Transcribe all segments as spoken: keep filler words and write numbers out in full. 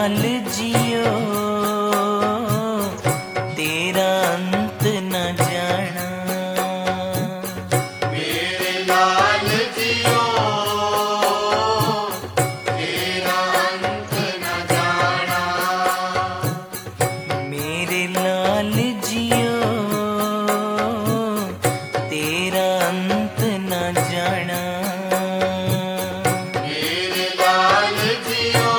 लाल जियो तेरा अंत न जाना। मेरे लाल जियो तेरा अंत न जाना। मेरे लाल जियो तेरा अंत न जाना। मेरे लाल जियो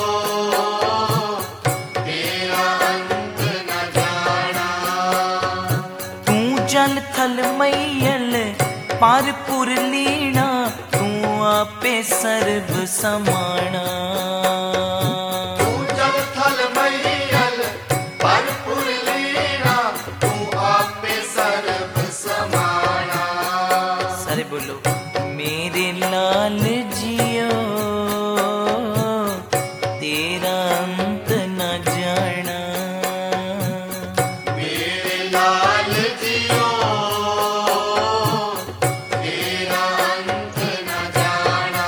तेरा अंत न जाना। तू जल थल मैयल पार पुर लीना तू आपे सर्व समाना। तू जल थल मैयल भरपुर लीना तू आपे सर्व समाना। सारे बोलो मेरे लाल जियो तेरा अंत न जाना। मेरे लाल जियो तेरा अंत न जाना।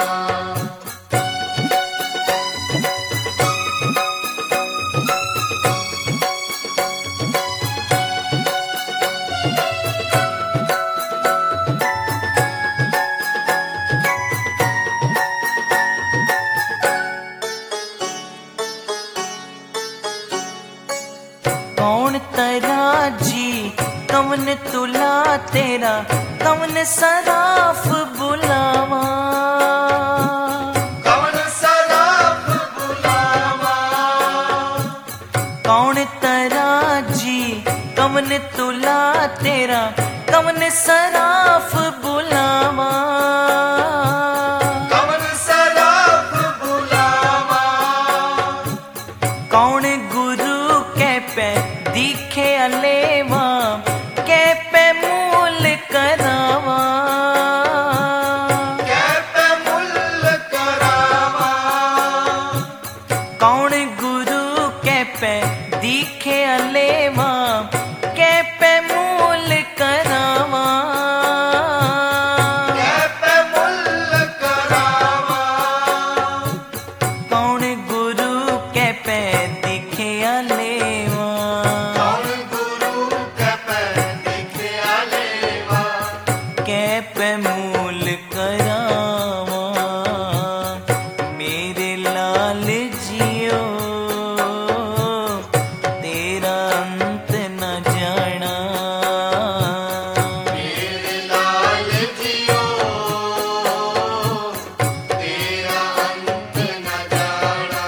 कौन तराजी कवन तुला तेरा कवन सराफ बुलावा। कवन सराफ बुलावा। कौन तराजी कवन तुला तेरा कवन सराफ बुलावा। कवन सराफ बुलावा। कौन गुरु के पे दिखे अलेवा के पे मूल करावा। कैपे मुल करावा। कौन गुरु के पे दिखे अलेवा के पे मूल करावा। कैपे मुल करावा। कौन गुरु के पे दिखे अलेवा कौन गुरु कैपे दिखे आलेवा। के पे मूल करावा। मेरे लाल जियो तेरा अंत न जाना। मेरे लाल जियो तेरा अंत न जाना।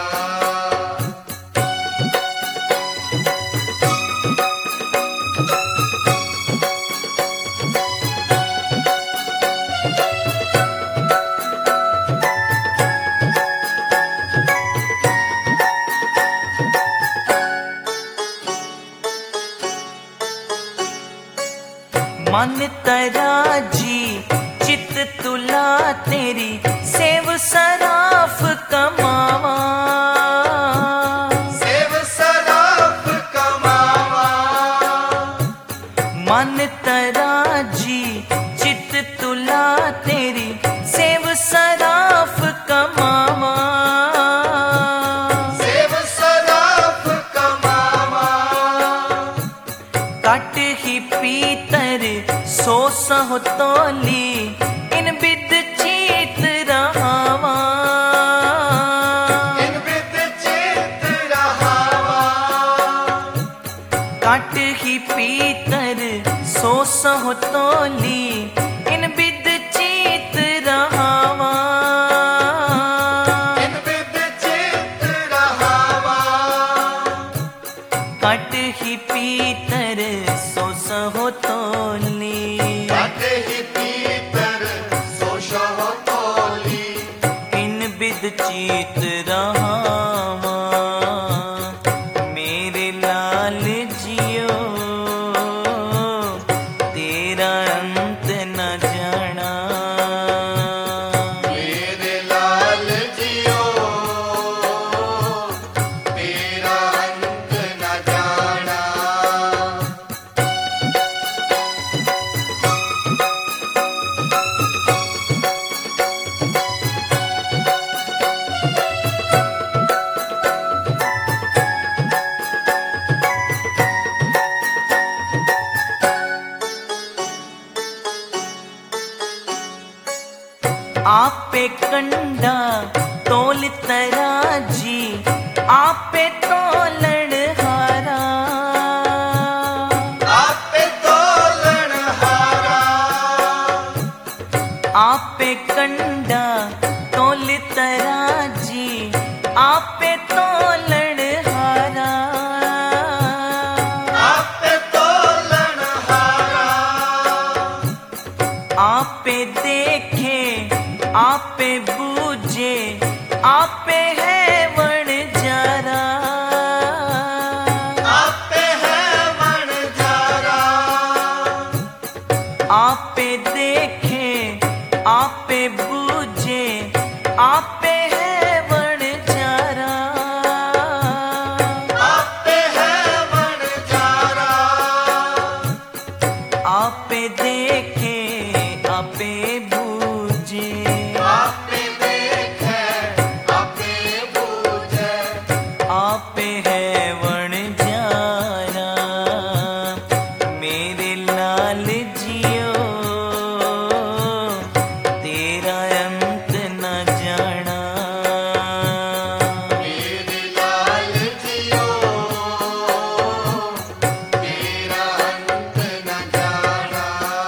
मन तराजी चित तुला तेरी सेव सराफ कमावा। सेव सराफ कमावा। मन तराजी चित तुला तेरी सेव सराफ कमावा। सेव सराफ कमावा। कट ही पीतर सो सहो तोली इन बिद चीत रहावा। इन बिद चित रहावा। कट ही पीतर सो सहो तोली इन बिद चीत रहावा। इन बिद चित रहावा। कट ही पीतर सो सहो तोली कट ही पीतर सोशह तोली। इन बिद चीत रहावा। मेरे लाल जियो तेरा अंत न जाना। मेरे लाल जियो तेरा अंत न जाना। कंडा तोल तराजी आपे तोलन हारा आपे तोलन हारा आपे कंडा तोल तराजी आपे तोलन हारा आपे तोलन हारा आपे देखे आपे बूझे आपे है वणजारा आपे है वणजारा आपे देखे आपे बूझे आपे है वणजारा आपे है वणजारा आपे देखे आपे बूझे आपे देखे आपे बूझे आपे है वणजारा मेरे लाल जियो तेरा अंत न जाना मेरे लाल जियो तेरा अंत न जाना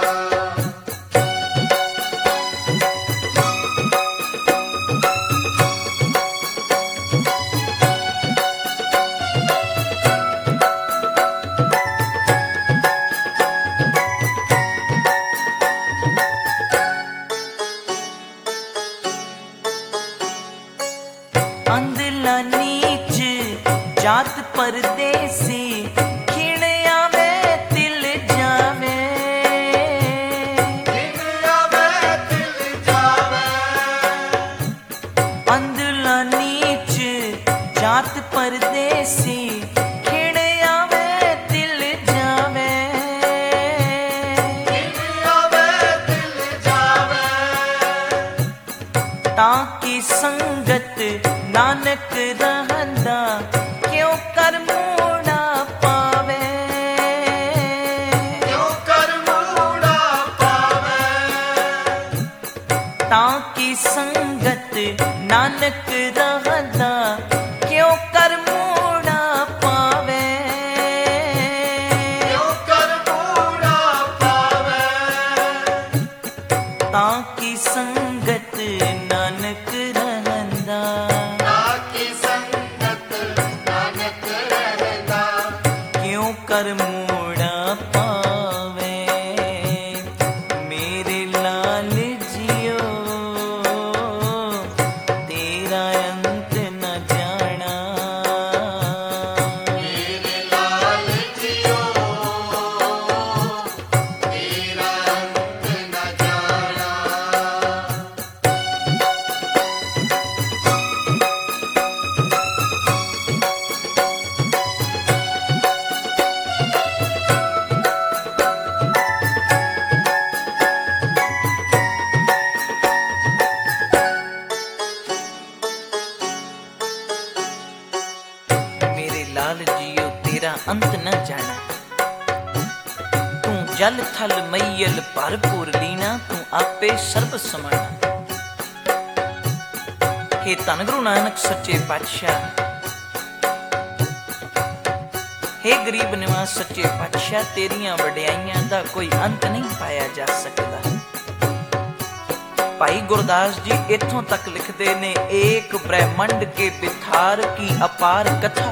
अंधला नीच जात परदेसी खिण आवे तिल जावे दिन आवे दिल जावे अंधला नीच जात परदेसी खिण आवे तिल जावे दिन आवे दिल जावे ताकि संगत नानक रहंदा क्यों कर मूड़ा पावे क्यों कर मूड़ा पावे ताकि संगत नानक रहंदा क्यों कर मूड़ा पावे क्यों कर मूड़ा पावे ताकि संगत नानक रहंदा ताकि संगत नानक रहता क्यों कर मूड़ा पावे मेरे लाल जियो तेरा अंत न जाना मेरे लाल जियो तेरा अंत न जाना मेरे लाल जियो तेरा अंत न जाना तू जल थल मैयल भरपूर लीना तू आपे सर्ब समाना हे धन गुरु नानक सच्चे पातशाह हे गरीब निवास सच्चे पातशाह तेरियां वडियाइयां दा कोई अंत नहीं पाया जा सकता भाई गुरदास जी इथों तक लिखते ने एक ब्रह्मंड के बिथार की अपार कथा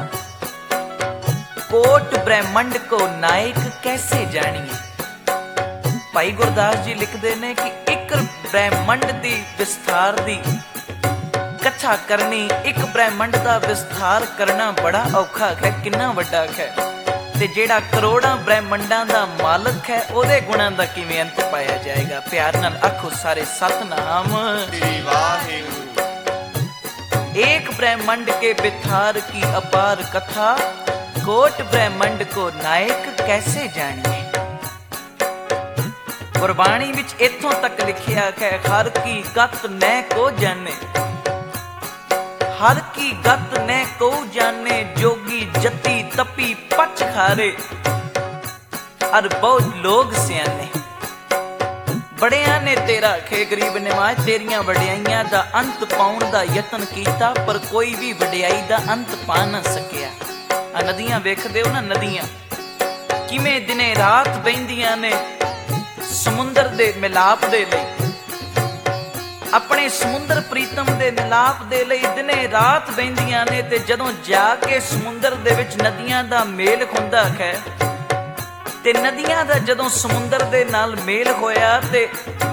कोट ब्रह्मंड को नायक कैसे जानिए भाई गुरदास जी लिखते ने कि एक ब्रह्मंड दी विस्तार दी कथा करनी एक ब्रह्मंड दा विस्तार करना बड़ा औखा है किन्ना वड्डा है ते जेड़ा करोड़ां ब्रह्मंडां दा मालक है ओदे गुणां दा किवें अंत पाया जाएगा प्यार नाल आखो सारे सतनाम श्री वाहिगुरु एक ब्रह्मंड के बिथार की अपार कथा कोट ब्रह्मंड को नायक कैसे जानिए गुरबाणी विच इथों तक लिखिया है हर की गत नै को जाने हर की गत ने को जाने जोगी जति तपी पच खारे अर बहुत लोग सियाने ਬੜਿਆਂ ਨੇ ਤੇਰਾ ਖੇ ਗਰੀਬ ਨਿਵਾਜ ਤੇਰੀਆਂ ਵਡਿਆਈਆਂ ਦਾ ਅੰਤ ਪਾਉਣ ਦਾ ਯਤਨ ਕੀਤਾ, ਪਰ ਕੋਈ ਵੀ ਵਡਿਆਈ ਦਾ ਅੰਤ ਪਾ ਨਾ ਸਕਿਆ। ਆ ਨਦੀਆਂ ਵੇਖਦੇ ਹੋ ਨਾ, ਨਦੀਆਂ ਕਿਵੇਂ ਦਿਨੇ ਰਾਤ ਬਹਿੰਦੀਆਂ ਨੇ ਸਮੁੰਦਰ ਦੇ ਮਿਲਾਪ ਦੇ ਲਈ, ਆਪਣੇ ਸਮੁੰਦਰ ਪ੍ਰੀਤਮ ਦੇ ਮਿਲਾਪ ਦੇ ਲਈ ਦਿਨੇ ਰਾਤ ਬਹਿੰਦੀਆਂ ਨੇ। ਤੇ ਜਦੋਂ ਜਾ ਕੇ ਸਮੁੰਦਰ ਦੇ ਵਿੱਚ ਨਦੀਆਂ ਦਾ ਮੇਲ ਹੁੰਦਾ ਹੈ, ਤੇ ਨਦੀਆਂ ਦਾ ਜਦੋਂ ਸਮੁੰਦਰ ਦੇ ਨਾਲ ਮੇਲ ਹੋਇਆ, ਤੇ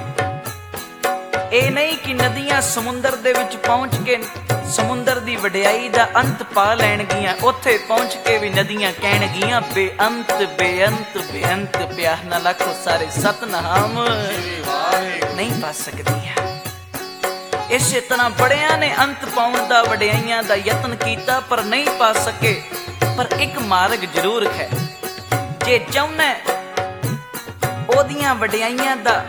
ਇਹ ਨਹੀਂ ਕਿ ਨਦੀਆਂ ਸਮੁੰਦਰ ਦੇ ਵਿੱਚ ਪਹੁੰਚ ਕੇ ਸਮੁੰਦਰ ਦੀ ਵਡਿਆਈ ਦਾ ਅੰਤ ਪਾ ਲੈਣਗੀਆਂ। ਉੱਥੇ ਪਹੁੰਚ ਕੇ ਵੀ ਨਦੀਆਂ ਕਹਿਣਗੀਆਂ ਬੇਅੰਤ ਬੇਅੰਤ ਬੇਅੰਤ ਪਿਆਰ ਨਾਲ ਆਖੋ ਸਾਰੇ ਸਤਨਾਮ ਨਹੀਂ ਪਾ ਸਕਦੀਆਂ। ਇਸੇ ਤਰ੍ਹਾਂ ਬੜਿਆਂ ਨੇ ਅੰਤ ਪਾਉਣ ਦਾ ਵਡਿਆਈਆਂ ਦਾ ਯਤਨ ਕੀਤਾ, ਪਰ ਨਹੀਂ ਪਾ ਸਕੇ। ਪਰ ਇੱਕ ਮਾਰਗ ਜ਼ਰੂਰ ਹੈ, ਜੇ ਚਾਹੁੰਦਾ ਉਹਦੀਆਂ ਵਡਿਆਈਆਂ ਦਾ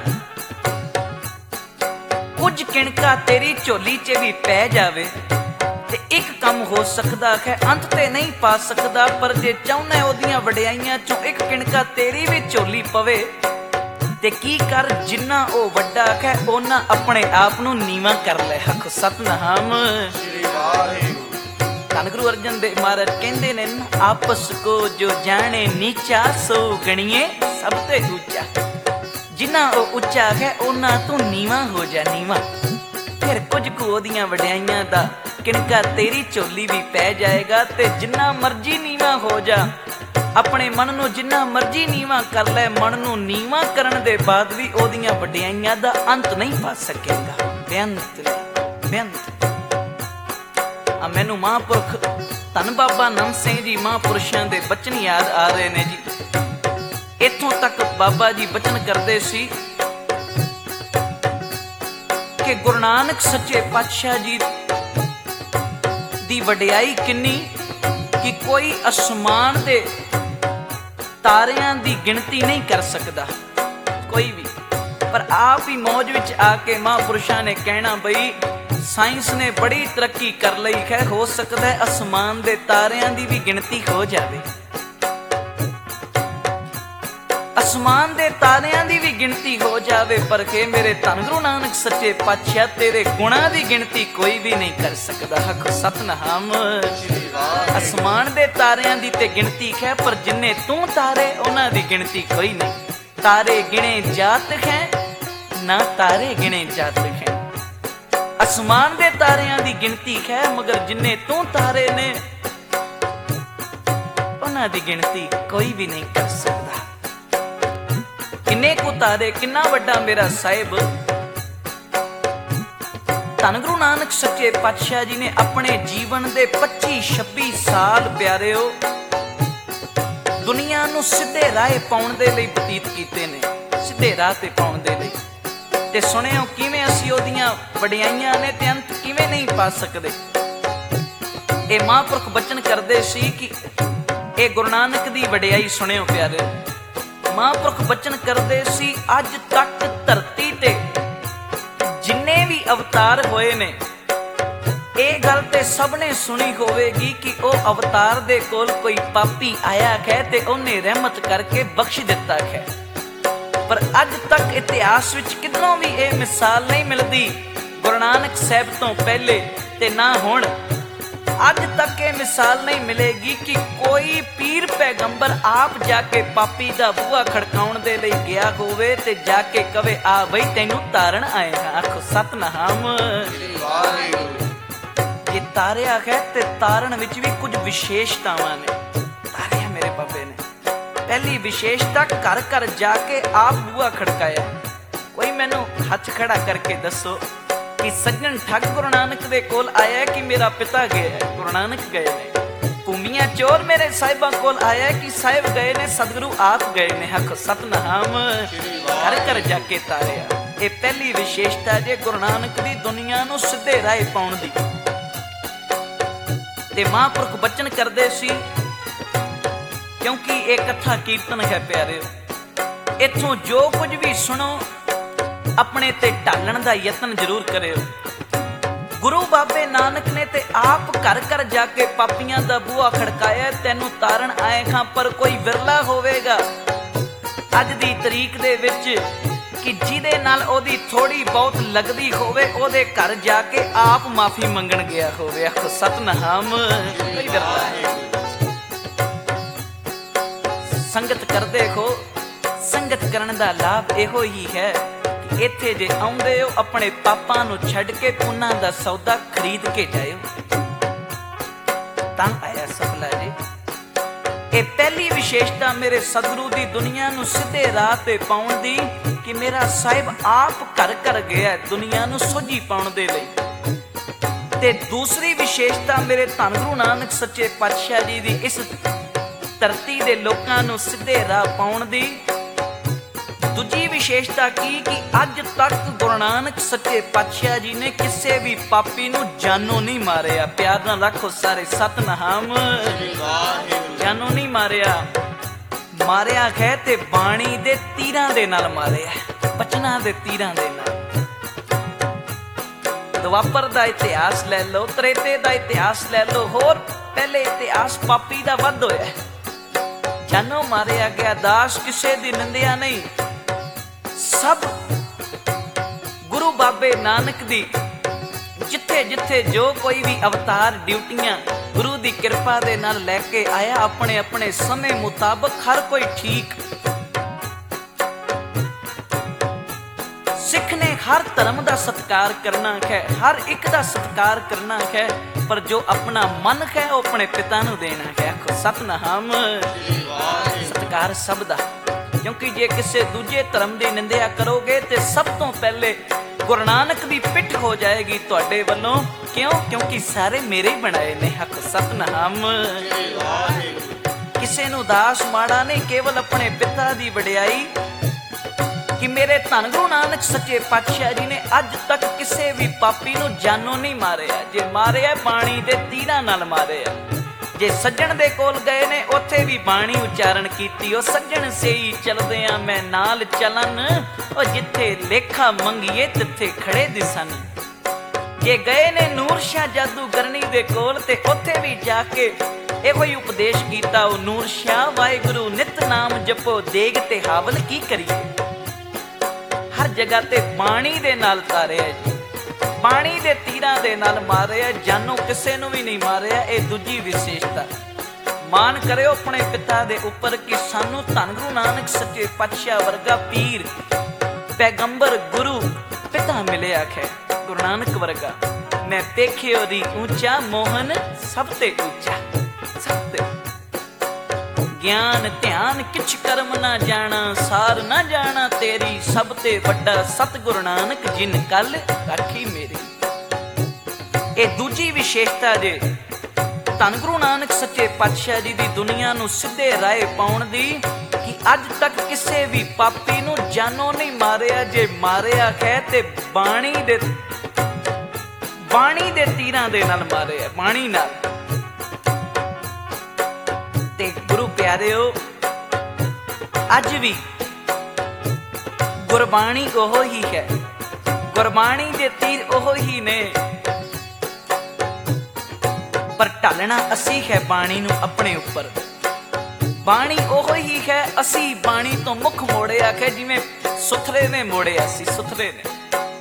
ਕੁਝ ਕਿਣਕਾ ਤੇਰੀ ਝੋਲੀ 'ਚ ਵੀ ਪੈ ਜਾਵੇ, ਤੇ ਇੱਕ ਕੰਮ ਹੋ ਸਕਦਾ ਹੈ। ਅੰਤ ਤੇ ਨਹੀਂ ਪਾ ਸਕਦਾ, ਪਰ ਜੇ ਚਾਹੁੰਦਾ ਉਹਦੀਆਂ ਵਡਿਆਈਆਂ 'ਚੋਂ ਇੱਕ ਕਿਣਕਾ ਤੇਰੀ ਵੀ ਝੋਲੀ ਪਵੇ, ਤੇ ਕੀ ਕਰ, ਜਿੰਨਾ ਉਹ ਵੱਡਾ ਹੈ ਉਹਨਾਂ ਆਪਣੇ ਆਪ ਨੂੰ ਨੀਵਾਂ ਕਰ ਲੈ। ਆਖੋ ਸਤਨਾਮ ਸ੍ਰੀ ਵਾਹਿਗੁਰੂ। ਧੰਨ ਗੁਰੂ ਅਰਜਨ ਦੇਵ ਮਹਾਰਾਜ ਕਹਿੰਦੇ ਨੇ, ਆਪਸ ਕੋ ਜੋ ਜਾਣੇ ਨੀਚਾ ਸੋ ਗਣੀਏ ਸਭ ਤੇ ਉੱਚਾ। ਜਿੰਨਾ ਉਹ ਉੱਚਾ ਹੈ ਉਹਨਾਂ ਤੋਂ ਨੀਵਾਂ ਹੋ ਜਾ ਨੀਵਾਂ। ਫਿਰ ਕੁਝ ਕੁ ਉਹਦੀਆਂ ਵਡਿਆਈਆਂ ਦਾ ਕਿਣਕਾ ਤੇਰੀ ਝੋਲੀ ਵੀ ਪੈ ਜਾਏਗਾ, ਤੇ ਜਿੰਨਾ ਮਰਜੀ ਨੀਵਾਂ ਹੋ ਜਾ, ਆਪਣੇ ਮਨ ਨੂੰ ਜਿੰਨਾ ਮਰਜੀ ਨੀਵਾਂ ਕਰ ਲੈ, ਮਨ ਨੂੰ ਨੀਵਾਂ ਕਰਨ ਦੇ ਬਾਅਦ ਵੀ ਉਹਦੀਆਂ ਵਡਿਆਈਆਂ ਦਾ ਅੰਤ ਨਹੀਂ ਪਾ ਸਕੇਗਾ। ਬੇਅੰਤ ਬੇਅੰਤ। ਆ ਮੈਨੂੰ ਮਹਾਂਪੁਰਖ ਧੰਨ ਬਾਬਾ ਨੰਦ ਸਿੰਘ ਜੀ ਮਹਾਂਪੁਰਸ਼ਾਂ ਦੇ ਬਚਨ ਯਾਦ ਆ ਰਹੇ ਨੇ ਜੀ। ਇੱਥੋਂ ਤੱਕ ਬਾਬਾ ਜੀ ਬਚਨ ਕਰਦੇ ਸੀ ਕਿ ਗੁਰੂ ਨਾਨਕ ਸੱਚੇ ਪਾਤਸ਼ਾਹ ਜੀ ਦੀ ਵਡਿਆਈ ਕਿੰਨੀ ਕਿ ਕੋਈ ਅਸਮਾਨ ਦੇ ਤਾਰਿਆਂ ਦੀ ਗਿਣਤੀ ਨਹੀਂ ਕਰ ਸਕਦਾ ਕੋਈ ਵੀ। ਪਰ ਆਪ ਹੀ ਮੌਜ ਵਿੱਚ ਆ ਕੇ ਮਹਾਂਪੁਰਸ਼ਾਂ ਨੇ ਕਹਿਣਾ, ਬਈ ਸਾਇੰਸ ਨੇ ਬੜੀ ਤਰੱਕੀ ਕਰ ਲਈ ਹੈ, ਹੋ ਸਕਦਾ ਹੈ ਅਸਮਾਨ ਦੇ ਤਾਰਿਆਂ ਦੀ ਵੀ ਗਿਣਤੀ ਹੋ ਜਾਵੇ। ਅਸਮਾਨ ਦੇ ਤਾਰਿਆਂ ਦੀ ਵੀ ਗਿਣਤੀ ਹੋ ਜਾਵੇ, ਪਰ ਕਿ ਮੇਰੇ ਧੰਨ ਗੁਰੂ ਨਾਨਕ ਸੱਚੇ ਪਾਤਸ਼ਾਹ ਤੇਰੇ ਗੁਣਾਂ ਦੀ ਗਿਣਤੀ ਕੋਈ ਵੀ ਨਹੀਂ ਕਰ ਸਕਦਾ। ਆਖੋ ਸਤਨਾਮ। ਅਸਮਾਨ ਦੇ ਤਾਰਿਆਂ ਦੀ ਤੇ ਗਿਣਤੀ ਹੈ, ਪਰ ਜਿੰਨੇ ਤੂੰ ਤਾਰੇ ਉਹਨਾਂ ਦੀ ਗਿਣਤੀ ਕੋਈ ਨਹੀਂ। ਤਾਰੇ ਗਿਣੇ ਜਾਤ ਹੈ ਨਾ ਤਾਰੇ ਗਿਣੇ ਜਾਤ ਹੈ। ਅਸਮਾਨ ਦੇ ਤਾਰਿਆਂ ਦੀ ਗਿਣਤੀ ਹੈ, ਮਗਰ ਜਿੰਨੇ ਤੂੰ ਤਾਰੇ ਨੇ ਉਹਨਾਂ ਦੀ ਗਿਣਤੀ ਕੋਈ ਵੀ ਨਹੀਂ ਕਰ ਸਕਦਾ। ਕਿੰਨੇ ਕੁ ਤਾਰੇ, ਕਿੰਨਾ ਵੱਡਾ ਮੇਰਾ ਸਾਹਿਬ। ਧੰਨ ਗੁਰੂ ਨਾਨਕ ਸੱਚੇ ਪਾਤਸ਼ਾਹ ਜੀ ਨੇ ਆਪਣੇ ਜੀਵਨ ਦੇ ਪੱਚੀ ਛੱਬੀ ਸਾਲ ਪਿਆਰਿਓ ਦੁਨੀਆ ਨੂੰ ਸਿੱਧੇ ਰਾਹ ਪਾਉਣ ਦੇ ਲਈ ਬਤੀਤ ਕੀਤੇ ਨੇ, ਸਿੱਧੇ ਰਾਹ ਤੇ ਪਾਉਣ ਦੇ ਲਈ। ਤੇ ਸੁਣਿਓ ਕਿਵੇਂ ਅਸੀਂ ਉਹਦੀਆਂ ਵਡਿਆਈਆਂ ਨੇ ਤੇ ਅੰਤ ਕਿਵੇਂ ਨਹੀਂ ਪਾ ਸਕਦੇ। ਇਹ ਮਹਾਂਪੁਰਖ ਬਚਨ ਕਰਦੇ ਸੀ ਕਿ ਇਹ ਗੁਰੂ ਨਾਨਕ ਦੀ ਵਡਿਆਈ ਸੁਣਿਓ ਪਿਆਰੇ। ਮਹਾਂਪੁਰਖ ਬਚਨ ਕਰਦੇ ਸੀ, ਅੱਜ ਤੱਕ ਧਰਤੀ ਤੇ ਜਿੰਨੇ ਵੀ ਅਵਤਾਰ ਹੋਏ ਨੇ, ਇਹ ਗੱਲ ਤੇ ਸਭ ਨੇ ਸੁਣੀ ਹੋਵੇਗੀ ਕਿ ਉਹ ਅਵਤਾਰ ਦੇ ਕੋਲ ਕੋਈ ਪਾਪੀ ਆਇਆ ਹੈ ਤੇ ਉਹਨੇ ਰਹਿਮਤ ਕਰਕੇ ਬਖਸ਼ ਦਿੱਤਾ ਹੈ। ਪਰ ਅੱਜ ਤੱਕ ਇਤਿਹਾਸ ਵਿੱਚ ਕਿਧਰੋਂ ਵੀ ਇਹ ਮਿਸਾਲ ਨਹੀਂ ਮਿਲਦੀ, ਗੁਰੂ ਨਾਨਕ ਸਾਹਿਬ ਤੋਂ ਪਹਿਲੇ ਤੇ ਨਾ ਹੁਣ। ਅੱਜ ਤੱਕ ਇਹ ਮਿਸਾਲ ਨਹੀਂ ਮਿਲੇਗੀ ਕਿ ਕੋਈ ਪੀਰ ਪੈਗੰਬਰ ਆਪ ਜਾ ਕੇ ਪਾਪੀ ਦਾ ਬੂਹਾ ਖੜਕਾਉਣ ਦੇ ਲਈ ਗਿਆ ਹੋਵੇ ਤੇ ਜਾ ਕੇ ਕਵੇ, ਆ ਬਈ ਤੈਨੂੰ ਤਾਰਨ ਆਏ ਹਾਂ। ਆਖੋ ਸਤਨਾਮ। ਇਹ ਤਾਰਿਆ ਹੈ ਤੇ ਤਾਰਨ ਵਿੱਚ ਵੀ ਕੁਝ ਵਿਸ਼ੇਸ਼ਤਾਵਾਂ ਨੇ। ਤਾਰਿਆ ਮੇਰੇ ਬਾਬੇ ਨੇ ਪਹਿਲੀ ਵਿਸ਼ੇਸ਼ਤਾ, ਘਰ ਘਰ ਜਾ ਕੇ ਆਪ ਬੂਹਾ ਖੜਕਾਇਆ। ਕੋਈ ਮੈਨੂੰ ਹੱਥ ਖੜਾ ਕਰਕੇ ਦੱਸੋ ਕਿ ਸੱਜਣ ਠੱਗ ਗੁਰੂ ਨਾਨਕ ਦੇ ਕੋਲ ਆਇਆ ਕਿ ਮੇਰਾ ਪਿਤਾ ਗਿਆ ਹੈ, ਗੁਰੂ ਨਾਨਕ ਗਏ ਨੇ। ਭੂਮੀਆਂ ਚੋਰ ਮੇਰੇ ਸਾਹਿਬਾਂ ਕੋਲ ਆਇਆ ਕਿ ਸਾਹਿਬ ਗਏ ਨੇ, ਸਤਿਗੁਰੂ ਆਪ ਗਏ ਨੇ। ਆਖੋ ਸਤਨਾਮ। ਘਰ ਘਰ ਜਾ ਕੇ ਤਾਰਿਆ, ਇਹ ਪਹਿਲੀ ਵਿਸ਼ੇਸ਼ਤਾ ਜੇ ਗੁਰੂ ਨਾਨਕ ਦੀ ਦੁਨੀਆ ਨੂੰ ਸਿੱਧੇ ਰਾਹ ਪਾਉਣ ਦੀ। ਤੇ ਮਹਾਂਪੁਰਖ ਬਚਨ ਕਰਦੇ ਸੀ, ਕਿਉਂਕਿ ਇਹ ਕਥਾ ਕੀਰਤਨ ਹੈ ਪਿਆਰਿਓ। ਇੱਥੋਂ ਜੋ ਕੁਝ ਵੀ ਸੁਣੋ ਆਪਣੇ ਤੇ ਢਾਲਣ ਦਾ ਯਤਨ ਜ਼ਰੂਰ ਕਰਿਓ। ਗੁਰੂ ਬਾਬੇ ਨਾਨਕ ਨੇ ਤੇ ਆਪ ਘਰ ਘਰ ਜਾ ਕੇ ਪਾਪੀਆਂ ਦਾ ਬੂਹਾ ਖੜਕਾਇਆ, ਤੈਨੂੰ ਤਾਰਨ ਆਏ ਹਾਂ। ਪਰ ਕੋਈ ਵਿਰਲਾ ਹੋਵੇਗਾ ਅੱਜ ਦੀ ਤਰੀਕ ਦੇ ਵਿੱਚ कि जिहदे नाल ओदी थोड़ी बहुत लगदी होवे ओदे घर जाके आप माफी मंगण गया होवे। आखो सतनाम। कोई डरदा है संगत करदे हो, संगत करन दा लाभ इहो ही है कि इत्थे जे आउंदे हो अपने पापां नूं छड्ड के उन्हां दा सौदा खरीद के जाओ। तां आया सफला जी। ਇਹ ਪਹਿਲੀ ਵਿਸ਼ੇਸ਼ਤਾ ਮੇਰੇ ਸਤਿਗੁਰੂ ਦੀ ਦੁਨੀਆ ਨੂੰ ਸਿੱਧੇ ਰਾਹ ਤੇ ਪਾਉਣ ਦੀ ਕਿ ਮੇਰਾ ਸਾਹਿਬ ਆਪ ਘਰ ਘਰ ਗਿਆ ਦੁਨੀਆ ਨੂੰ ਸੋਝੀ ਪਾਉਣ ਦੇ ਲਈ। ਤੇ ਦੂਸਰੀ ਵਿਸ਼ੇਸ਼ਤਾ ਮੇਰੇ ਧੰਨ ਗੁਰੂ ਨਾਨਕ ਸੱਚੇ ਪਾਤਸ਼ਾਹ ਜੀ ਦੀ ਇਸ ਧਰਤੀ ਦੇ ਲੋਕਾਂ ਨੂੰ ਸਿੱਧੇ ਰਾਹ ਪਾਉਣ ਦੀ। ਦੂਜੀ ਵਿਸ਼ੇਸ਼ਤਾ ਕੀ ਕਿ ਅੱਜ ਤੱਕ ਗੁਰੂ ਨਾਨਕ ਸੱਚੇ ਪਾਤਸ਼ਾਹ ਜੀ ਨੇ ਕਿਸੇ ਵੀ ਪਾਪੀ ਨੂੰ ਜਾਨੋਂ ਨਹੀਂ ਮਾਰਿਆ। ਪਿਆਰ ਨਾਲ ਰੱਖੋ ਸਾਰੇ ਸਤਨਾਮ। ਜਾਨੋਂ ਨਹੀਂ ਮਾਰਿਆ, ਮਾਰਿਆ ਹੈ ਤੇ ਬਾਣੀ ਦੇ ਤੀਰਾਂ ਦੇ ਨਾਲ ਮਾਰਿਆ, ਬਚਨਾਂ ਦੇ ਤੀਰਾਂ ਦੇ ਨਾਲ। ਦੁਆਪਰ ਦਾ ਇਤਿਹਾਸ ਲੈ ਲਓ, ਤ੍ਰੇਤੇ ਦਾ ਇਤਿਹਾਸ ਲੈ ਲਓ, ਹੋਰ ਪਹਿਲੇ ਇਤਿਹਾਸ ਪਾਪੀ ਦਾ ਵੱਧ ਹੋਇਆ। ਜਾਨੋਂ ਮਾਰਿਆ ਗਿਆ, ਦਾਸ ਕਿਸੇ ਦੀ ਨਿੰਦਿਆ ਨਹੀਂ। ਸਭ ਗੁਰੂ ਬਾਬੇ ਨਾਨਕ ਦੀ ਜਿੱਥੇ ਜਿੱਥੇ ਜੋ ਕੋਈ ਵੀ ਅਵਤਾਰ ਡਿਊਟੀਆਂ ਗੁਰੂ ਦੀ ਕਿਰਪਾ ਦੇ ਨਾਲ ਲੈ ਕੇ ਆਇਆ ਆਪਣੇ ਆਪਣੇ ਸਮੇਂ ਮੁਤਾਬਕ ਹਰ ਕੋਈ ਠੀਕ। ਸਿੱਖ ਨੇ ਹਰ ਧਰਮ ਦਾ ਸਤਿਕਾਰ ਕਰਨਾ ਹੈ, ਹਰ ਇੱਕ ਦਾ ਸਤਿਕਾਰ ਕਰਨਾ ਹੈ, ਪਰ ਜੋ ਆਪਣਾ ਮਨ ਹੈ ਉਹ ਆਪਣੇ ਪਿਤਾ ਨੂੰ ਦੇਣਾ ਹੈ। ਆਖੋ ਸਤਨਾਮ। ਸਤਿਕਾਰ ਸਭ ਦਾ, ਕਿਉਂਕਿ ਜੇ ਕਿਸੇ ਦੂਜੇ ਧਰਮ ਦੀ ਨਿੰਦਿਆ ਕਰੋਗੇ ਤੇ ਸਭ ਤੋਂ ਪਹਿਲੇ ਗੁਰੂ ਨਾਨਕ ਦੀ ਪਿੱਠ ਹੋ ਜਾਏਗੀ ਤੁਹਾਡੇ ਵੱਲੋਂ। ਕਿਉਂ? ਕਿਉਂਕਿ ਸਾਰੇ ਮੇਰੇ ਹੀ ਬਣਾਏ ਨੇ। ਹੱਕ ਸਤਨਾਮ। ਕਿਸੇ ਨੂੰ ਦਾਸ ਮਾੜਾ ਨਹੀਂ, ਕੇਵਲ ਆਪਣੇ ਪਿਤਾ ਦੀ ਵਡਿਆਈ ਕਿ ਮੇਰੇ ਧੰਨ ਗੁਰੂ ਨਾਨਕ ਸੱਚੇ ਪਾਤਸ਼ਾਹ ਜੀ ਨੇ ਅੱਜ ਤੱਕ ਕਿਸੇ ਵੀ ਪਾਪੀ ਨੂੰ ਜਾਨੋਂ ਨਹੀਂ ਮਾਰਿਆ। ਜੇ ਮਾਰਿਆ ਬਾਣੀ ਦੇ ਤੀਰਾਂ ਨਾਲ ਮਾਰਿਆ। ਜੇ ਸੱਜਣ ਦੇ ਕੋਲ ਗਏ ਨੇ ਉੱਥੇ ਵੀ ਬਾਣੀ ਉਚਾਰਨ ਕੀਤੀ। ਉਹ ਸੱਜਣ ਸਹੀ ਚਲਦੇ ਆ ਮੈਂ ਨਾਲ ਚੱਲਣ, ਉਹ ਜਿੱਥੇ ਲੇਖਾ ਮੰਗੀਏ ਤਿੱਥੇ ਖੜੇ ਦਿਸਣ। ਜੇ ਗਏ ਨੇ ਨੂਰ ਸ਼ਾਹ ਜਾਦੂਗਰਨੀ ਦੇ ਕੋਲ ਤੇ ਉੱਥੇ ਵੀ ਜਾ ਕੇ ਇਹੋ ਹੀ ਉਪਦੇਸ਼ ਕੀਤਾ। ਉਹ ਨੂਰ ਸ਼ਾਹ ਵਾਹਿਗੁਰੂ ਨਿਤ ਨਾਮ ਜਪੋ, ਦੇਗ ਤੇ ਹਾਵਲ ਕੀ ਕਰੀਏ। ਹਰ ਜਗ੍ਹਾ ਤੇ ਬਾਣੀ ਦੇ ਨਾਲ ਤਾਰਿਆ ਜੀ, ਬਾਣੀ ਦੇ ਤੀਰਾਂ ਦੇ ਨਾਲ ਮਾਰਿਆ, ਜਾਨੋਂ ਕਿਸੇ ਨੂੰ ਵੀ ਨਹੀਂ ਮਾਰਿਆ। ਇਹ ਦੂਜੀ ਵਿਸ਼ੇਸ਼ਤਾ। ਮਾਣ ਕਰਿਓ ਆਪਣੇ ਪਿਤਾ ਦੇ ਉੱਪਰ ਕਿ ਸਾਨੂੰ ਧੰਨ ਗੁਰੂ ਨਾਨਕ ਸੱਚੇ ਪਾਤਸ਼ਾਹ ਵਰਗਾ ਪੀਰ ਪੈਗੰਬਰ ਗੁਰੂ ਪਿਤਾ ਮਿਲਿਆ ਹੈ। ਗੁਰੂ ਨਾਨਕ ਵਰਗਾ ਮੈਂ ਦੇਖਿਓ ਦੀ ਉੱਚਾ ਮੋਹਨ ਸਭ ਤੇ ਉੱਚਾ। ਸਭ ਤੇ ਗਿਆਨ ਧਿਆਨ ਕਿਛ ਕਰਮ ਨਾ ਜਾਣਾ, ਸਾਰ ਨਾ ਜਾਣਾ ਤੇਰੀ, ਸਭ ਤੇ ਵੱਡਾ ਸਤਿਗੁਰੂ ਨਾਨਕ ਜਿਨ ਕੱਲ ਰਾਖੀ ਮੇਰੀ। ਇਹ ਦੂਜੀ ਵਿਸ਼ੇਸ਼ਤਾ ਜੇ ਧੰਨ ਗੁਰੂ ਨਾਨਕ ਸੱਚੇ ਪਾਤਸ਼ਾਹ ਜੀ ਦੀ ਦੁਨੀਆ ਨੂੰ ਸਿੱਧੇ ਰਾਹ ਪਾਉਣ ਦੀ ਕਿ ਅੱਜ ਤੱਕ ਕਿਸੇ ਵੀ ਪਾਪੀ ਨੂੰ ਜਾਨੋਂ ਨਹੀਂ ਮਾਰਿਆ। ਜੇ ਮਾਰਿਆ ਹੈ ਤੇ ਬਾਣੀ ਦੇ ਬਾਣੀ ਦੇ ਤੀਰਾਂ ਦੇ ਨਾਲ ਮਾਰਿਆ, ਬਾਣੀ ਨਾਲ। ਤੇ ਗੁਰੂ ਪਿਆਰਿਓ ਅੱਜ ਵੀ ਗੁਰਬਾਣੀ ਉਹ ਹੀ ਹੈ, ਗੁਰਬਾਣੀ ਦੇ ਤੀਰ ਉਹ ਹੀ ਨੇ, ਪਰ ਢਾਲਣਾ ਅਸੀਂ ਹੈ ਬਾਣੀ ਨੂੰ ਆਪਣੇ ਉੱਪਰ। ਬਾਣੀ ਉਹ ਹੀ ਹੈ, ਅਸੀਂ ਬਾਣੀ ਤੋਂ ਮੁੱਖ ਮੋੜਿਆ ਹੈ ਜਿਵੇਂ ਸੁਥਰੇ ਨੇ ਮੋੜਿਆ ਸੀ। ਸੁਥਰੇ ਨੇ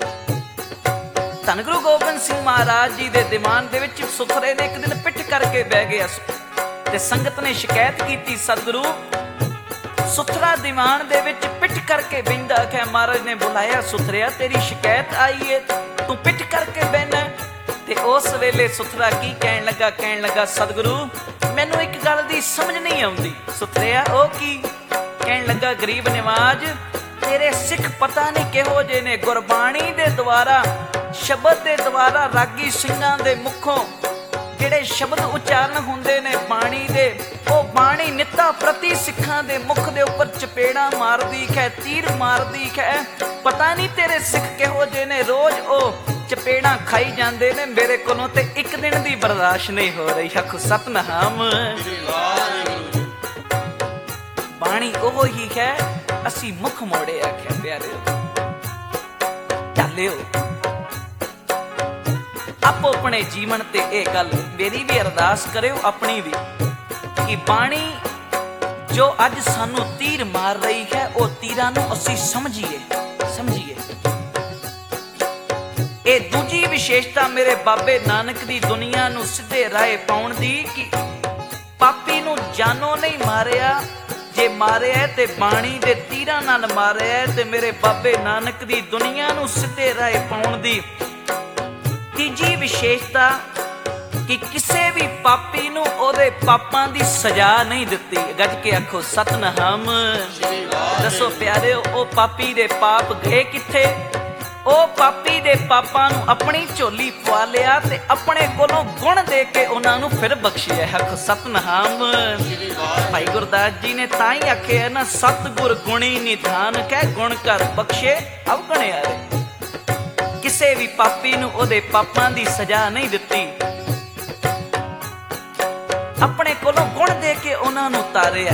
ਧੰਨ ਗੁਰੂ ਗੋਬਿੰਦ ਸਿੰਘ ਮਹਾਰਾਜ ਜੀ ਦੇ ਦੀਵਾਨ ਦੇ ਵਿੱਚ ਸੁਥਰੇ ਨੇ ਇੱਕ ਦਿਨ ਪਿੱਠ ਕਰਕੇ ਬਹਿ ਗਿਆ ਤੇ ਸੰਗਤ ਨੇ ਸ਼ਿਕਾਇਤ ਕੀਤੀ, ਸਤਿਗੁਰੂ ਸੁਥਰਾ ਦੀਵਾਨ ਦੇ ਵਿੱਚ ਪਿੱਠ ਕਰਕੇ ਬਹਿੰਦਾ ਹੈ। ਮਹਾਰਾਜ ਨੇ ਬੁਲਾਇਆ, ਸੁਥਰਿਆ ਤੇਰੀ ਸ਼ਿਕਾਇਤ ਆਈ ਹੈ, ਤੂੰ ਪਿੱਠ ਕਰਕੇ ਬਹਿਨਾ। ਤੇ ਉਸ ਵੇਲੇ ਸੁਥਰਾ ਕੀ ਕਹਿਣ ਲੱਗਾ? ਕਹਿਣ ਲੱਗਾ, ਸਤਿਗੁਰੂ ਮੈਨੂੰ ਇੱਕ ਗੱਲ ਦੀ ਸਮਝ ਨਹੀਂ ਆਉਂਦੀ। ਸੁਥਰਿਆ ਉਹ ਕੀ? ਕਹਿਣ ਲੱਗਾ, ਗਰੀਬ ਨਿਵਾਜ ਤੇਰੇ ਸਿੱਖ ਪਤਾ ਨਹੀਂ ਕਿਹੋ ਜਿਹੇ ਨੇ। ਗੁਰਬਾਣੀ ਦੇ ਦੁਆਰਾ, ਸ਼ਬਦ ਦੇ ਦੁਆਰਾ ਰਾਗੀ ਸਿੰਘਾਂ ਦੇ ਮੁਖੋਂ ਜਿਹੜੇ ਸ਼ਬਦ ਉਚਾਰਨ ਹੁੰਦੇ ਨੇ ਬਾਣੀ ਦੇ, ਉਹ ਬਾਣੀ ਨਿੱਤਾ ਪ੍ਰਤੀ ਸਿੱਖਾਂ ਦੇ ਮੁਖ ਦੇ ਉੱਪਰ ਚਪੇੜਾ ਮਾਰਦੀ ਹੈ, ਤੀਰ ਮਾਰਦੀ ਹੈ। ਪਤਾ ਨਹੀਂ ਤੇਰੇ ਸਿੱਖ ਕਿਹੋ ਜਿਹੇ ਨੇ, ਰੋਜ਼ ਉਹ ਚਪੇੜਾਂ ਖਾਈ ਜਾਂਦੇ ਨੇ ਮੇਰੇ ਕੋਲੋਂ ਤੇ ਇੱਕ ਦਿਨ ਦੀ ਬਰਦਾਸ਼ਤ ਨਹੀਂ ਹੋ ਰਹੀ। ਆਖੋ ਸਤਨਾਮ। ਬਾਣੀ ਉਹ ਹੀ ਹੈ, ਅਸੀਂ ਮੁਖ ਮੋੜੇ ਆਖਿਆ। ਪਿਆਰਿਓ ਚੱਲਿਓ ਆਪੋ ਆਪਣੇ ਜੀਵਨ ਤੇ ਇਹ ਗੱਲ ਮੇਰੀ ਵੀ ਅਰਦਾਸ ਕਰਿਓ, ਆਪਣੀ ਵੀ, ਕਿ ਬਾਣੀ ਜੋ ਅੱਜ ਸਾਨੂੰ ਤੀਰ ਮਾਰ ਰਹੀ ਹੈ ਉਹ ਤੀਰਾਂ ਨੂੰ ਅਸੀਂ ਸਮਝੀਏ, समझिए। ਇਹ ਦੂਜੀ ਵਿਸ਼ੇਸ਼ਤਾ ਮੇਰੇ ਬਾਬੇ ਨਾਨਕ ਦੀ ਦੁਨੀਆ ਨੂੰ ਸਿੱਧੇ ਰਾਹ ਪਾਉਣ ਦੀ ਕਿ ਪਾਪੀ ਨੂੰ ਜਾਨੋਂ ਨਹੀਂ ਮਾਰਿਆ, ਜੇ ਮਾਰਿਆ ਤੇ ਬਾਣੀ ਦੇ ਤੀਰਾਂ ਨਾਲ ਮਾਰਿਆ। ਤੇ ਮੇਰੇ ਬਾਬੇ ਨਾਨਕ ਦੀ ਦੁਨੀਆ ਨੂੰ ਸਿੱਧੇ ਰਾਹ ਪਾਉਣ ਦੀ ਤੀਜੀ ਵਿਸ਼ੇਸ਼ਤਾ ਕਿ ਕਿਸੇ ਵੀ ਪਾਪੀ ਨੂੰ ਉਹਦੇ ਪਾਪਾਂ ਦੀ ਸਜ਼ਾ ਨਹੀਂ ਦਿੱਤੀ। ਗੱਜ ਕੇ ਆਖੋ ਸਤਨਾਮ। ਦੱਸੋ ਪਿਆਰਿਓ, ਉਹ ਪਾਪੀ ਦੇ ਪਾਪ ਗਏ ਕਿੱਥੇ? ਉਹ ਪਾਪੀ ਦੇ ਪਾਪਾਂ ਨੂੰ ਆਪਣੀ ਝੋਲੀ ਪਵਾ ਲਿਆ ਤੇ ਆਪਣੇ ਕੋਲੋਂ ਗੁਣ ਦੇ ਕੇ ਉਹਨਾਂ ਨੂੰ ਫਿਰ ਬਖਸ਼ਿਆ। ਆਖੋ ਸਤਨਾਮ। ਭਾਈ ਗੁਰਦਾਸ ਜੀ ਨੇ ਤਾਂ ਹੀ ਆਖਿਆ ਨਾ, ਸਤਿਗੁਰ ਗੁਣੀ ਨਿਧਾਨ ਕਹਿ ਗੁਣ ਕਰ ਬਖਸ਼ੇ ਅਵਗਣਿਆ ਰੇ। ਕਿਸੇ ਵੀ ਪਾਪੀ ਨੂੰ ਉਹਦੇ ਪਾਪਾਂ ਦੀ ਸਜ਼ਾ ਨਹੀਂ ਦਿੱਤੀ, ਆਪਣੇ ਕੋਲੋਂ ਗੁਣ ਦੇ ਕੇ ਉਹਨਾਂ ਨੂੰ ਤਾਰਿਆ।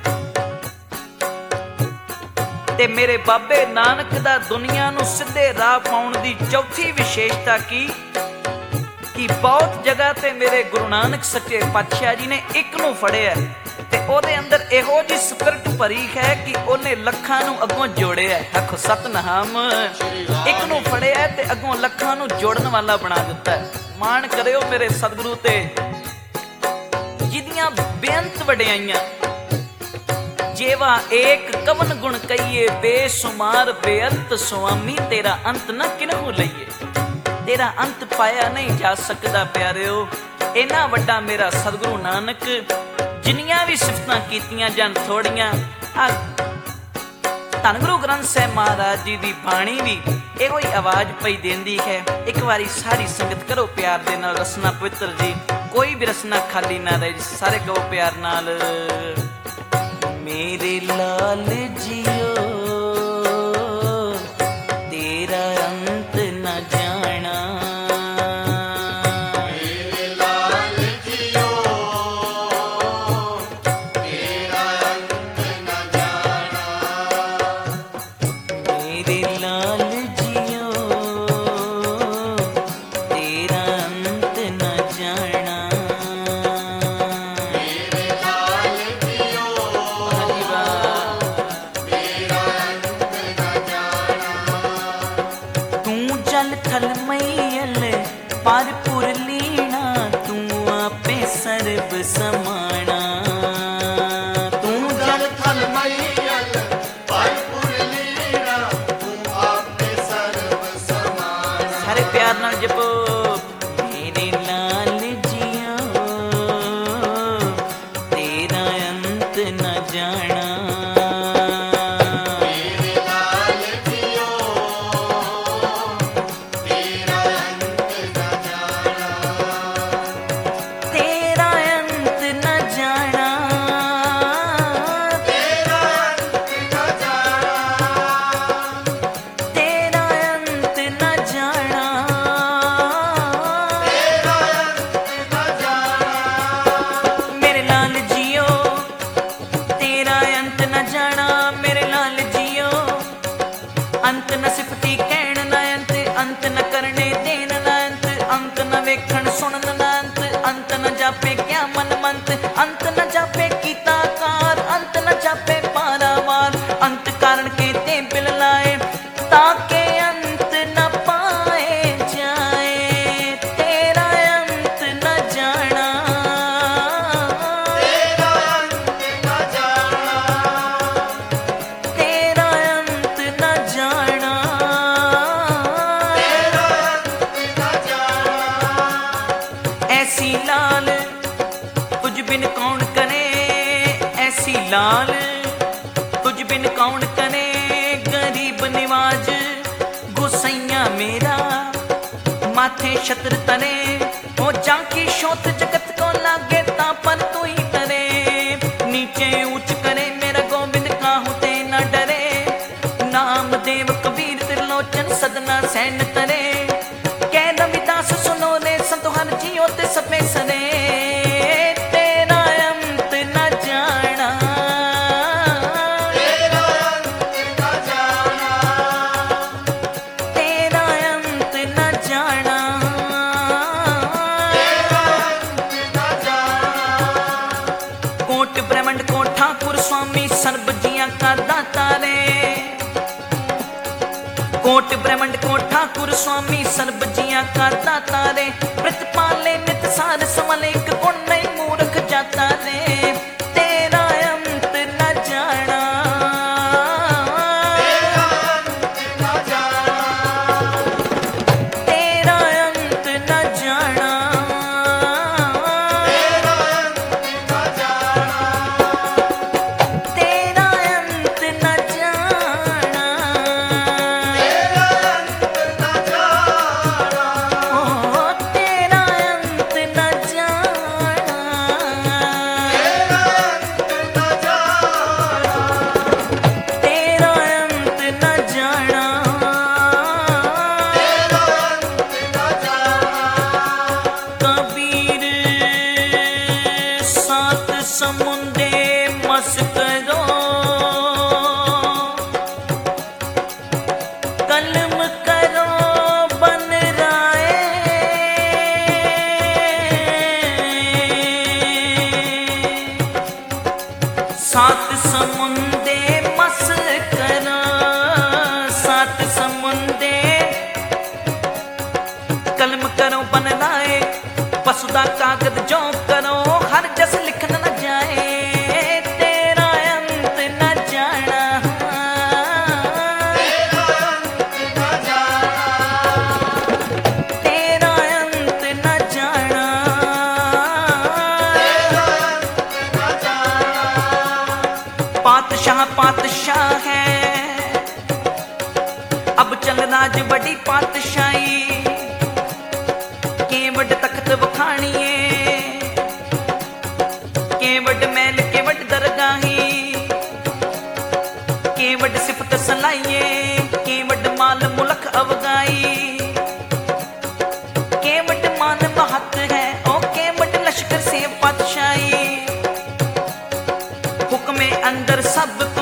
ਤੇ ਮੇਰੇ ਬਾਬੇ ਨਾਨਕ ਦਾ ਦੁਨੀਆ ਨੂੰ ਸਿੱਧੇ ਰਾਹ ਪਾਉਣ ਦੀ ਚੌਥੀ ਵਿਸ਼ੇਸ਼ਤਾ ਕੀ ਕਿ ਬਹੁਤ ਜਗ੍ਹਾ ਤੇ ਮੇਰੇ ਗੁਰੂ ਨਾਨਕ ਸੱਚੇ ਪਾਤਸ਼ਾਹ ਜੀ ਨੇ ਇੱਕ ਨੂੰ ਫੜਿਆ ਤੇ ਉਹਦੇ ਅੰਦਰ ਇਹੋ ਜਿਹੀ ਸਪਿਰਟ ਭਰੀ ਹੈ ਕਿ ਉਹਨੇ ਲੱਖਾਂ ਨੂੰ ਅੱਗੋਂ ਜੋੜਿਆ। ਆਖੋ ਸਤਨਾਮ। ਇੱਕ ਨੂੰ ਫੜਿਆ ਤੇ ਅੱਗੋਂ ਲੱਖਾਂ ਨੂੰ ਜੋੜਨ ਵਾਲਾ ਬਣਾ ਦਿੱਤਾ। ਮਾਣ ਕਰਿਓ ਮੇਰੇ ਸਤਿਗੁਰੂ ਤੇ, ਜਿਹਦੀਆਂ ਬੇਅੰਤ ਵਡਿਆਈਆਂ। जेवा एक कवन गुण कहिए बेसुमार बेअंत स्वामी, तेरा अंत न किन्हू लईए। तेरा अंत पाया नहीं जा सकता प्यारिओ। इन्ना वड्डा मेरा सतगुरु नानक, जिन्नियां भी सिफतां कीतियां जान थोड़ियां। धन गुरु ग्रंथ साहिब महाराज जी दी बाणी भी इहो ही आवाज पई देंदी है। एक बारी सारी संगत करो प्यार दे नाल रसना पवित्र जी, कोई भी रसना खाली ना रहे। सारे कहो प्यार नाल, मेरे लाल जियो तेरा अंत न जाना। मेरे लाल जियो तेरा अंत न जाना। मेरे लाल जियो तेरा अंत न जाना। पारपुर लीना तू आपे सर्ब समाना। तू जल थल मैयल पारपुर लीना तू आपे सर्ब समाना। सारे प्यार नाल जपो, मेरे लाल जियो तेरा अंत न जाना। अंत न सिफती कहण न अंत, अंत न करने देन न अंत, अंत न वेखण सुनन न अंत, अंत न जापे क्या मन मंत, अंत न जापे कीता कार, अंत न जापे पारावार, अंत कारण के ते बिल लाए ताके अंत न पाए जाए। तेरा अंत न जाना, तेरा अंत न जाना, तेरा अंत न जाना, तेरा अंत न जाना। ऐसी लाल तुझ बिन कौन करे, ऐसी लाल तुझ बिन कौन करे, गरीब निवाज गुसैया मेरा माथे छत्र तरे, हो जाकी शोत जगत को लागे ता पर तू ही तरे, नीचे ऊंच करे मेरा गोविंद काहू ते न डरे, नाम देव कबीर त्रिलोचन सदना सैन तरे, कह रविदास सुनो रे संतो हर जियो ते सबे सरे। तेरा अंत न जाना, तेरा अंत न जाना, तेरा अंत न जाना, तेरा अंत न जाना। कोट ब्रह्मंड को ठाकुर स्वामी सर्व जिया का दाता रे, कोट ब्रह्मंड को ठाकुर स्वामी सर्ब जिया का दाता रे, प्रतिपाले नित सार समल एक गुण नहीं मूर्ख जाता रे, तेरा अंत न जाना, तेरा अंत न जाना, तेरा अंत न जाना, तेरा अंत न जाना, तेरा अंत न जाना, ओ तेरा अंत न जाना, तेरा अंत न जाना, तेरा अंत न जाना, तेरा अंत न जाना। कबीर सात समुंदे मस करो, कलम करो बन राए, सात समुंदे मस करो, सात समुंदे कलम करो बन लाए, वसुदा कागज जो करो हर जस लिखन न जाए, तेरा अंत न जाना, तेरा अंत न जाना, पातशाह पातशाह है अब चल राज बड़ी पातशाही, केवट तख्त बखानिए, केवट मैल केवट दरगाही, केवट सिफत सलाइए, केवट माल मुलक अवगाई, केवट मान महत है ओ केवट लश्कर से पातशाही, हुक्मे अंदर सब